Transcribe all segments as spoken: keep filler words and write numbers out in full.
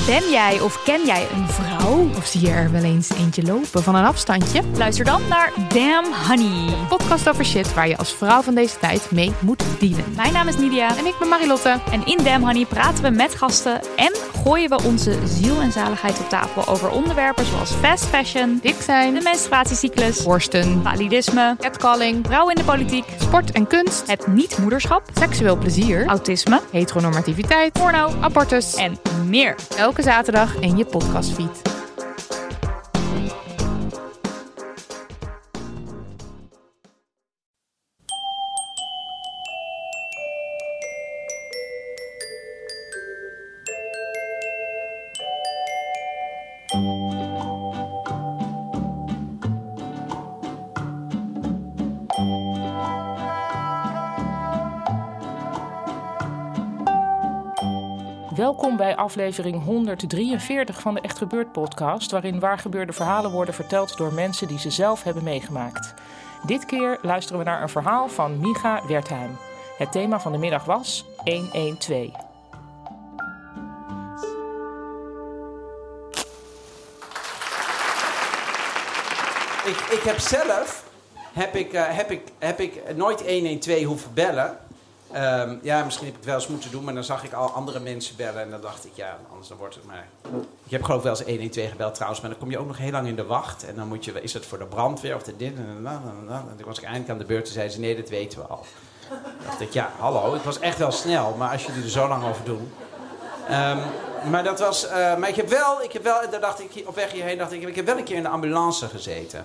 Ben jij of ken jij een vrouw? Of zie je er wel eens eentje lopen van een afstandje? Luister dan naar Damn Honey. Een podcast over shit waar je als vrouw van deze tijd mee moet dealen. Mijn naam is Nidia. En ik ben Marilotte. En in Damn Honey praten we met gasten en gooien we onze ziel en zaligheid op tafel over onderwerpen zoals fast fashion, dik zijn, de menstruatiecyclus, borsten, validisme, catcalling, vrouwen in de politiek, sport en kunst, het niet-moederschap, seksueel plezier, autisme, heteronormativiteit, porno, abortus en meer. Elke zaterdag in je podcastfeed. Welkom bij aflevering honderddrieënveertig van de Echt Gebeurd podcast, waarin waargebeurde verhalen worden verteld door mensen die ze zelf hebben meegemaakt. Dit keer luisteren we naar een verhaal van Micha Wertheim. Het thema van de middag was honderdtwaalf. Ik, ik heb zelf heb ik, uh, heb ik, heb ik nooit honderdtwaalf hoeven bellen. Um, ja, misschien heb ik het wel eens moeten doen, maar dan zag ik al andere mensen bellen en dan dacht ik, ja, anders dan wordt het maar... Ik heb geloof ik wel eens honderdtwaalf gebeld trouwens, maar dan kom je ook nog heel lang in de wacht. En dan moet je, is het voor de brandweer of de dit en dan, en dan. En toen was ik eindelijk aan de beurt en zei ze, nee, dat weten we al. Dan dacht ik, ja, hallo, ik was echt wel snel, maar als jullie er zo lang over doen... Um, maar dat was, uh, maar ik heb wel, ik heb wel, daar dacht ik, op weg hierheen dacht ik, ik heb wel een keer in de ambulance gezeten.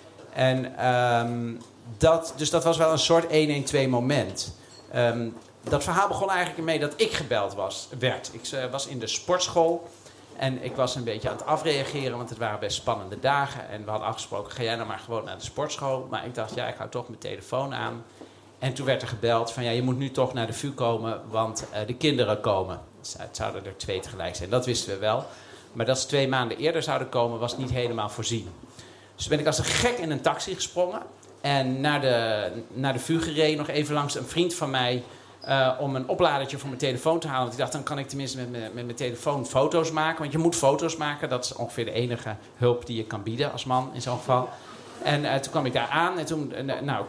En um, dat, dus dat was wel een soort honderdtwaalf moment. Um, dat verhaal begon eigenlijk ermee dat ik gebeld was, werd. Ik uh, was in de sportschool en ik was een beetje aan het afreageren, want het waren best spannende dagen. En we hadden afgesproken, ga jij nou maar gewoon naar de sportschool. Maar ik dacht, ja, ik hou toch mijn telefoon aan. En toen werd er gebeld van, ja, je moet nu toch naar de V U komen, want uh, de kinderen komen. Dus, het zouden er twee tegelijk zijn, dat wisten we wel. Maar dat ze twee maanden eerder zouden komen, was niet helemaal voorzien. Dus ben ik als een gek in een taxi gesprongen. En naar de, naar de V U gereden, nog even langs een vriend van mij... Uh, om een opladertje voor mijn telefoon te halen. Want ik dacht, dan kan ik tenminste met, met, met mijn telefoon foto's maken. Want je moet foto's maken. Dat is ongeveer de enige hulp die je kan bieden als man in zo'n geval. En uh, toen kwam ik daar aan. En toen, uh, nou,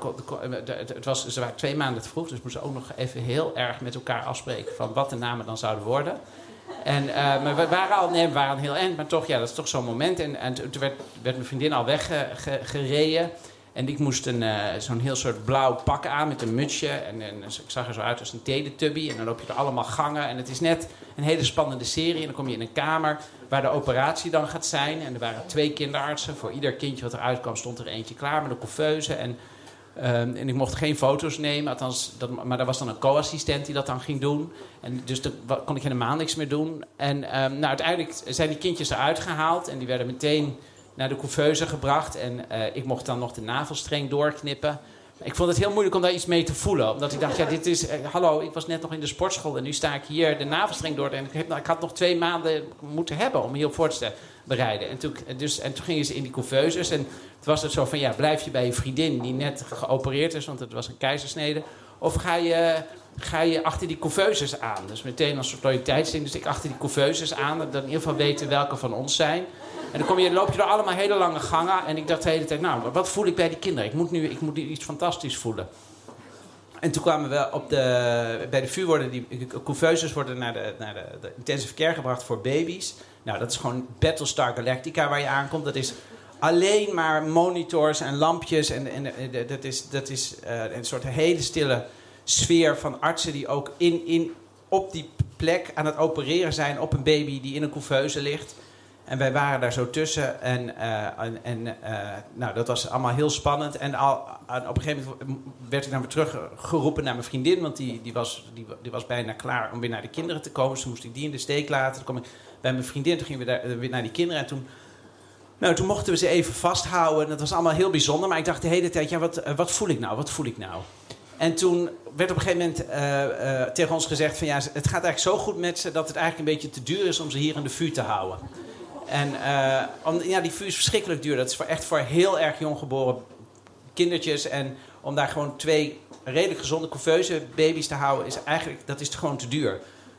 het was, ze waren twee maanden te vroeg. Dus we moesten ook nog even heel erg met elkaar afspreken... van wat de namen dan zouden worden. En, uh, maar we waren al, nee, we waren heel eind. Maar toch, ja, dat is toch zo'n moment. En, en toen werd, werd mijn vriendin al weggereden... En ik moest een, uh, zo'n heel soort blauw pak aan met een mutsje. En, en ik zag er zo uit als een Teletubby. En dan loop je er allemaal gangen. En het is net een hele spannende serie. En dan kom je in een kamer waar de operatie dan gaat zijn. En er waren twee kinderartsen. Voor ieder kindje wat eruit kwam stond er eentje klaar met een couveuse. En, uh, en ik mocht geen foto's nemen. Althans, dat, maar er was dan een co-assistent die dat dan ging doen. En dus daar kon ik helemaal niks meer doen. En uh, nou, uiteindelijk zijn die kindjes eruit gehaald. En die werden meteen... naar de couveuse gebracht en uh, ik mocht dan nog de navelstreng doorknippen. Ik vond het heel moeilijk om daar iets mee te voelen. Omdat ik dacht, ja, dit is... Uh, hallo, ik was net nog in de sportschool en nu sta ik hier de navelstreng door. En ik, heb, nou, ik had nog twee maanden moeten hebben om hierop voor te bereiden. En toen, dus, en toen gingen ze in die couveuses en toen was het zo van... ja, blijf je bij je vriendin die net geopereerd is, want het was een keizersnede... of ga je... ga je achter die couveuses aan. Dus meteen als soort loyaliteitsding. Dus ik achter die couveuses aan. Dat we in ieder geval weten welke van ons zijn. En dan kom je, loop je door allemaal hele lange gangen. En ik dacht de hele tijd, nou, wat voel ik bij die kinderen? Ik moet nu, ik moet nu iets fantastisch voelen. En toen kwamen we op de... Bij de V U worden die couveuses worden naar de, naar de, de intensive care gebracht voor baby's. Nou, dat is gewoon Battlestar Galactica waar je aankomt. Dat is alleen maar monitors en lampjes. En, en dat is, dat is uh, een soort hele stille... sfeer van artsen die ook in, in, op die plek aan het opereren zijn op een baby die in een couveuse ligt. En wij waren daar zo tussen en, uh, en, en uh, nou, dat was allemaal heel spannend. En al, op een gegeven moment werd ik dan weer teruggeroepen naar mijn vriendin, want die, die, was, die, die was bijna klaar om weer naar de kinderen te komen. Dus toen moest ik die in de steek laten. Toen kwam ik bij mijn vriendin, toen gingen we daar, weer naar die kinderen en toen... Nou, toen mochten we ze even vasthouden. Dat was allemaal heel bijzonder, maar ik dacht de hele tijd, ja, wat, uh, wat voel ik nou, wat voel ik nou? En toen werd op een gegeven moment uh, uh, tegen ons gezegd van ja, het gaat eigenlijk zo goed met ze dat het eigenlijk een beetje te duur is om ze hier in de V U te houden. En uh, om, ja, die V U is verschrikkelijk duur. Dat is voor, echt voor heel erg jong geboren kindertjes. En om daar gewoon twee redelijk gezonde couveuse baby's te houden, is eigenlijk, dat is gewoon te duur.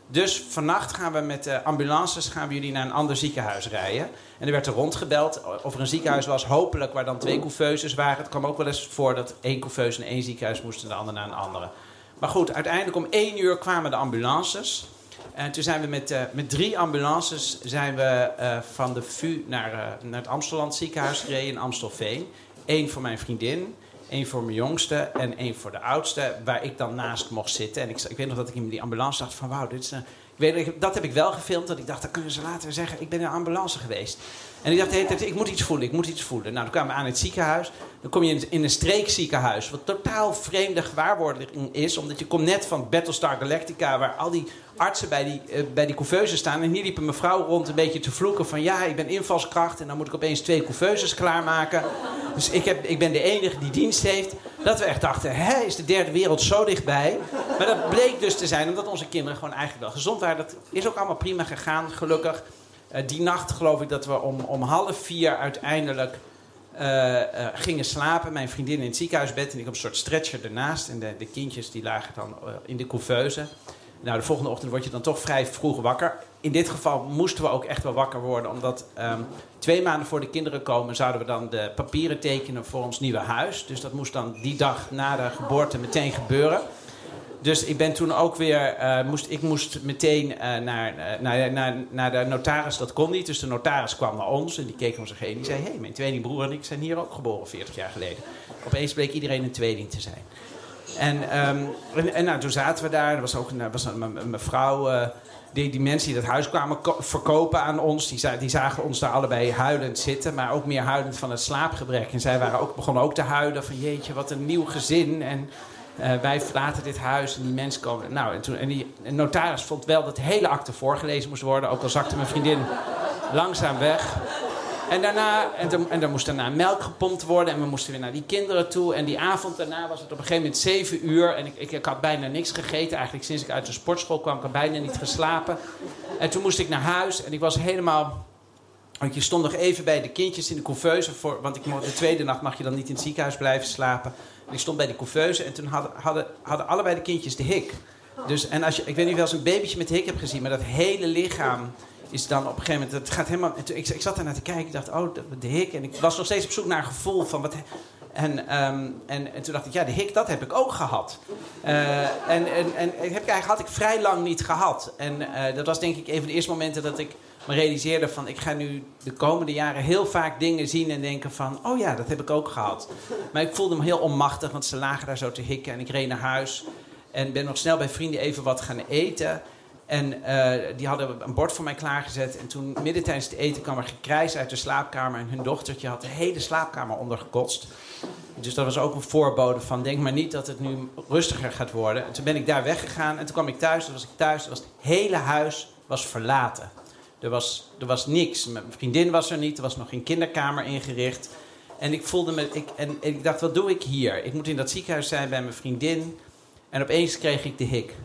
Dus vannacht gaan we met de ambulances gaan we jullie naar een ander ziekenhuis rijden. En er werd er rondgebeld of er een ziekenhuis was, hopelijk waar dan twee couveuses waren. Het kwam ook wel eens voor dat één couveuse in één ziekenhuis moest en de ander naar een andere. Maar goed, uiteindelijk om één uur kwamen de ambulances. En toen zijn we met, uh, met drie ambulances zijn we, uh, van de V U naar, uh, naar het Amstelland ziekenhuis gereden in Amstelveen. Eén voor mijn vriendin, één voor mijn jongste en één voor de oudste, waar ik dan naast mocht zitten. En ik, ik weet nog dat ik in die ambulance dacht van wauw, dit is een... Ik weet, dat heb ik wel gefilmd, dat ik dacht, dan kunnen ze later zeggen, ik ben in een ambulance geweest. En ik dacht de hele tijd, ik moet iets voelen, ik moet iets voelen. Nou, dan kwamen we aan het ziekenhuis. Dan kom je in, in een streekziekenhuis, wat totaal vreemde gewaarwording is. Omdat je komt net van Battlestar Galactica, waar al die artsen bij die, uh, bij die couveuses staan. En hier liep een mevrouw rond een beetje te vloeken van, ja, ik ben invalskracht. En dan moet ik opeens twee couveuses klaarmaken. Dus ik, heb, ik ben de enige die dienst heeft. Dat we echt dachten, hè, is de derde wereld zo dichtbij? Maar dat bleek dus te zijn, omdat onze kinderen gewoon eigenlijk wel gezond waren. Dat is ook allemaal prima gegaan, gelukkig. Uh, die nacht geloof ik dat we om, om half vier uiteindelijk uh, uh, gingen slapen. Mijn vriendin in het ziekenhuisbed en ik op een soort stretcher ernaast. En de, de kindjes die lagen dan uh, in de couveuse. Nou, de volgende ochtend word je dan toch vrij vroeg wakker. In dit geval moesten we ook echt wel wakker worden. Omdat um, twee maanden voor de kinderen komen zouden we dan de papieren tekenen voor ons nieuwe huis. Dus dat moest dan die dag na de geboorte meteen gebeuren. Dus ik ben toen ook weer, uh, moest, ik moest meteen uh, naar, uh, naar, naar, naar de notaris, dat kon niet. Dus de notaris kwam naar ons en die keek om zich heen. Die zei, hé, hey, mijn tweelingbroer en ik zijn hier ook geboren veertig jaar geleden. Opeens bleek iedereen een tweeling te zijn. En, um, en, en nou, toen zaten we daar, er was ook een, was een, een mevrouw, uh, die, die mensen die dat huis kwamen ko- verkopen aan ons, die, die zagen ons daar allebei huilend zitten, maar ook meer huilend van het slaapgebrek. En zij waren ook, begonnen ook te huilen van, jeetje, wat een nieuw gezin. En Uh, wij verlaten dit huis en die mensen komen. Nou, en, toen, en die en notaris vond wel dat de hele akte voorgelezen moest worden. Ook al zakte mijn vriendin langzaam weg. En daarna, en, de, en er moest daarna melk gepompt worden. En we moesten weer naar die kinderen toe. En die avond daarna was het op een gegeven moment zeven uur. En ik, ik, ik had bijna niks gegeten. Eigenlijk sinds ik uit de sportschool kwam, ik had bijna niet geslapen. En toen moest ik naar huis. En ik was helemaal... Want je stond nog even bij de kindjes in de couveuse. Voor, want ik, de tweede nacht mag je dan niet in het ziekenhuis blijven slapen. En ik stond bij de couveuse en toen hadden, hadden, hadden allebei de kindjes de hik. Dus, en als je, ik weet niet of je wel eens een babytje met de hik hebt gezien, maar dat hele lichaam is dan op een gegeven moment... Het gaat helemaal, ik, ik zat daar naar te kijken, ik dacht, oh, de, de hik. En ik was nog steeds op zoek naar een gevoel van wat... En, um, en, en toen dacht ik, ja, de hik, dat heb ik ook gehad. Uh, en en, en heb ik eigenlijk had ik vrij lang niet gehad. En uh, dat was denk ik een van de eerste momenten dat ik me realiseerde van... ik ga nu de komende jaren heel vaak dingen zien en denken van... oh ja, dat heb ik ook gehad. Maar ik voelde me heel onmachtig, want ze lagen daar zo te hikken. En ik reed naar huis en ben nog snel bij vrienden even wat gaan eten... En uh, die hadden een bord voor mij klaargezet. En toen, midden tijdens het eten, kwam er gekrijs uit de slaapkamer. En hun dochtertje had de hele slaapkamer ondergekotst. Dus dat was ook een voorbode van... denk maar niet dat het nu rustiger gaat worden. En toen ben ik daar weggegaan. En toen kwam ik thuis. Toen was ik thuis. Toen was het hele huis was verlaten. Er was, er was niks. Mijn vriendin was er niet. Er was nog geen kinderkamer ingericht. En ik voelde me... Ik, en, en ik dacht, wat doe ik hier? Ik moet in dat ziekenhuis zijn bij mijn vriendin. En opeens kreeg ik de hik.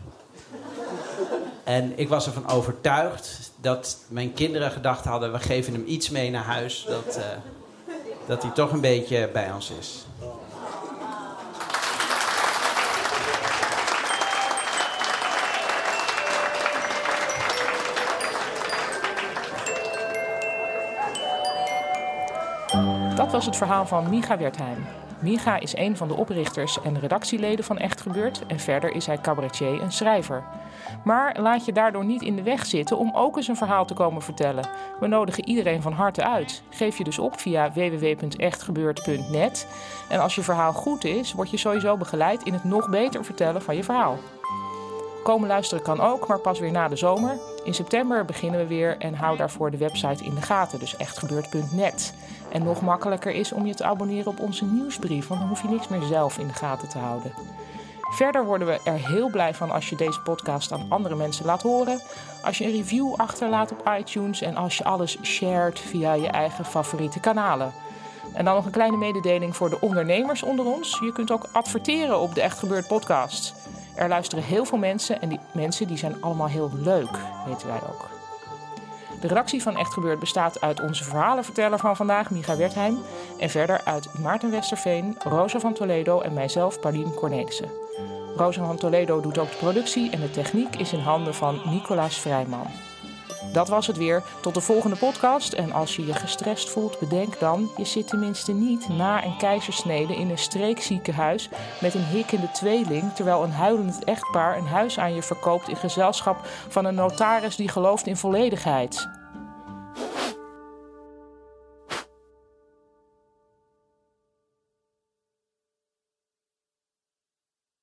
En ik was ervan overtuigd dat mijn kinderen gedacht hadden... we geven hem iets mee naar huis, dat, uh, dat hij toch een beetje bij ons is. Dat was het verhaal van Micha Wertheim. Micha is een van de oprichters en redactieleden van Echt Gebeurd... en verder is hij cabaretier en schrijver. Maar laat je daardoor niet in de weg zitten om ook eens een verhaal te komen vertellen. We nodigen iedereen van harte uit. Geef je dus op via w w w punt echt gebeurd punt net. En als je verhaal goed is, word je sowieso begeleid in het nog beter vertellen van je verhaal. Komen luisteren kan ook, maar pas weer na de zomer. In september beginnen we weer en hou daarvoor de website in de gaten, dus echt gebeurd punt net. En nog makkelijker is om je te abonneren op onze nieuwsbrief, want dan hoef je niks meer zelf in de gaten te houden. Verder worden we er heel blij van als je deze podcast aan andere mensen laat horen. Als je een review achterlaat op iTunes en als je alles shared via je eigen favoriete kanalen. En dan nog een kleine mededeling voor de ondernemers onder ons. Je kunt ook adverteren op de Echt Gebeurd podcast. Er luisteren heel veel mensen en die mensen die zijn allemaal heel leuk, weten wij ook. De redactie van Echt Gebeurd bestaat uit onze verhalenverteller van vandaag, Micha Wertheim. En verder uit Maarten Westerveen, Rosa van Toledo en mijzelf, Paulien Cornelissen. Rosanne Toledo doet ook de productie en de techniek is in handen van Nicolaas Vrijman. Dat was het weer. Tot de volgende podcast. En als je je gestrest voelt, bedenk dan, je zit tenminste niet na een keizersnede in een streekziekenhuis met een hikkende tweeling, terwijl een huilend echtpaar een huis aan je verkoopt in gezelschap van een notaris die gelooft in volledigheid.